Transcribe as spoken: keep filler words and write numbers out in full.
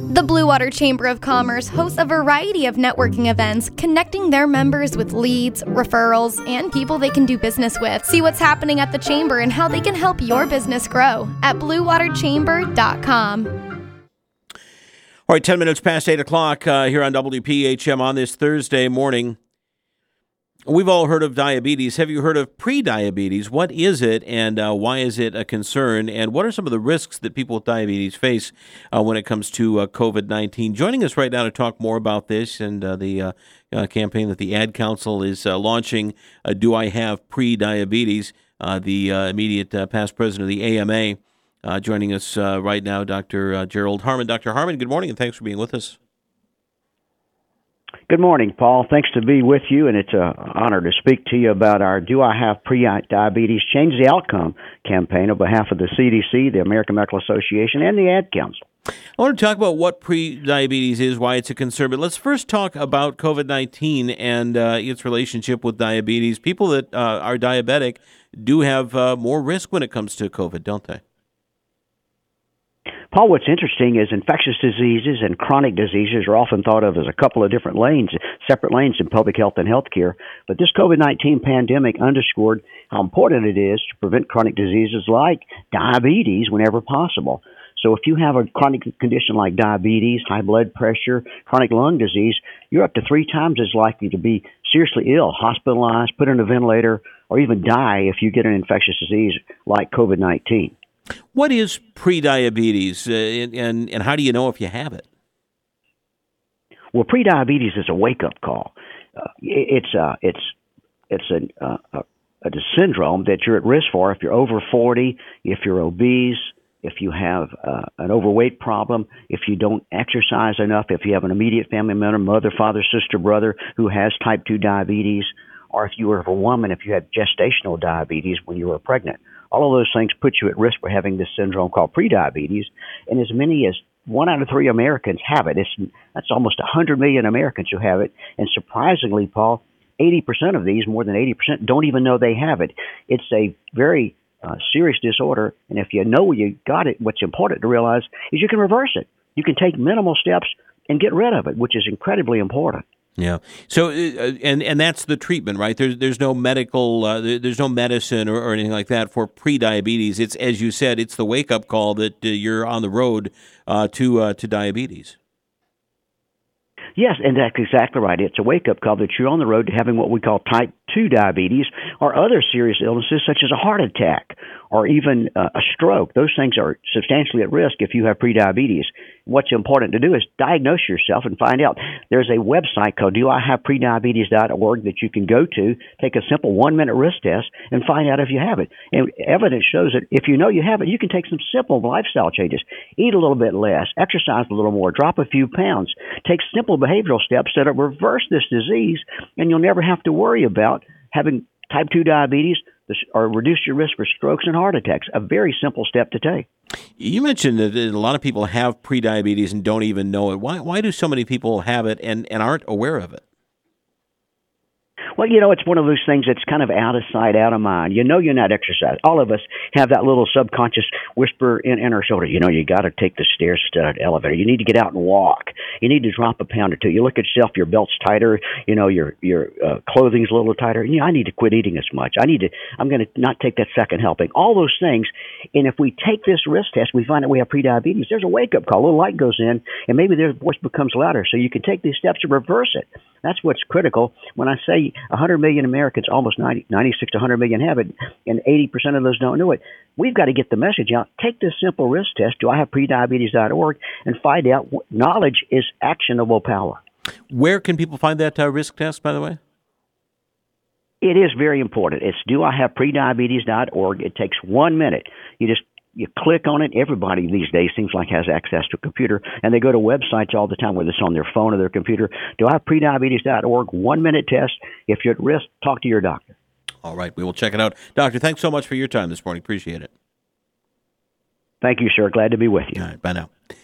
The Blue Water Chamber of Commerce hosts a variety of networking events, connecting their members with leads, referrals, and people they can do business with. See what's happening at the Chamber and how they can help your business grow at blue water chamber dot com. All right, ten minutes past eight o'clock uh, here on W P H M on this Thursday morning. We've all heard of diabetes. Have you heard of pre-diabetes? What is it, and uh, why is it a concern? And what are some of the risks that people with diabetes face uh, when it comes to uh, covid nineteen? Joining us right now to talk more about this and uh, the uh, uh, campaign that the Ad Council is uh, launching, uh, Do I Have Pre-Diabetes? Uh, the uh, immediate uh, past president of the A M A. Uh, joining us uh, right now, Doctor Uh, Gerald Harmon. Doctor Harmon, good morning, and thanks for being with us. Good morning, Paul. Thanks to be with you, and it's an honor to speak to you about our Do I Have Pre-Diabetes Change the Outcome campaign on behalf of the C D C, the American Medical Association, and the Ad Council. I want to talk about what pre-diabetes is, why it's a concern, but let's first talk about covid nineteen and uh, its relationship with diabetes. People that uh, are diabetic do have uh, more risk when it comes to COVID, don't they? Paul, what's interesting is infectious diseases and chronic diseases are often thought of as a couple of different lanes, separate lanes in public health and healthcare. But this covid nineteen pandemic underscored how important it is to prevent chronic diseases like diabetes whenever possible. So if you have a chronic condition like diabetes, high blood pressure, chronic lung disease, you're up to three times as likely to be seriously ill, hospitalized, put on a ventilator, or even die if you get an infectious disease like covid nineteen. What is pre-diabetes, uh, and, and how do you know if you have it? Well, pre-diabetes is a wake-up call. Uh, it's uh, it's it's a, uh, a, a syndrome that you're at risk for if you're over forty, if you're obese, if you have uh, an overweight problem, if you don't exercise enough, if you have an immediate family member, mother, father, sister, brother who has type two diabetes, or if you were a woman, if you had gestational diabetes when you were pregnant. All of those things put you at risk for having this syndrome called prediabetes, and as many as one out of three Americans have it. It's, that's almost one hundred million Americans who have it, and surprisingly, Paul, eighty percent of these, more than eighty percent, don't even know they have it. It's a very uh, serious disorder, and if you know you got it, what's important to realize is you can reverse it. You can take minimal steps and get rid of it, which is incredibly important. Yeah. So, uh, and and that's the treatment, right? There's there's no medical, uh, there's no medicine or, or anything like that for pre-diabetes. It's, as you said, it's the wake up call that uh, you're on the road uh, to uh, to diabetes. Yes, and that's exactly right. It's a wake up call that you're on the road to having what we call type two diabetes or other serious illnesses such as a heart attack or even uh, a stroke. Those things are substantially at risk if you have prediabetes. What's important to do is diagnose yourself and find out. There's a website called do I have prediabetes dot org that you can go to, take a simple one-minute risk test, and find out if you have it. And evidence shows that if you know you have it, you can take some simple lifestyle changes. Eat a little bit less, exercise a little more, drop a few pounds, take simple behavioral steps that will reverse this disease, and you'll never have to worry about having type two diabetes or reduce your risk for strokes and heart attacks. A very simple step to take. You mentioned that a lot of people have prediabetes and don't even know it. Why why do so many people have it and, and aren't aware of it? Well, you know, it's one of those things that's kind of out of sight, out of mind. You know you're not exercising. All of us have that little subconscious whisper in, in our shoulder. You know, you got to take the stairs to the elevator. You need to get out and walk. You need to drop a pound or two. You look at yourself, your belt's tighter. You know, your your uh, clothing's a little tighter. You know, I need to quit eating as much. I need to, I'm going to not take that second helping. All those things. And if we take this risk test, we find out we have prediabetes. There's a wake-up call. A little light goes in, and maybe their voice becomes louder. So you can take these steps to reverse it. That's what's critical. When I say one hundred million Americans, almost ninety, ninety-six to one hundred million have it, and eighty percent of those don't know it, we've got to get the message out. Take this simple risk test, do I have prediabetes dot org, and find out what knowledge is actionable power. Where can people find that uh, risk test, by the way? It is very important. It's do I have prediabetes dot org. It takes one minute. You just You click on it. Everybody these days seems like has access to a computer, and they go to websites all the time, whether it's on their phone or their computer. Do I have prediabetes dot org, one-minute test. If you're at risk, talk to your doctor. All right, we will check it out. Doctor, thanks so much for your time this morning. Appreciate it. Thank you, sir. Glad to be with you. All right, bye now.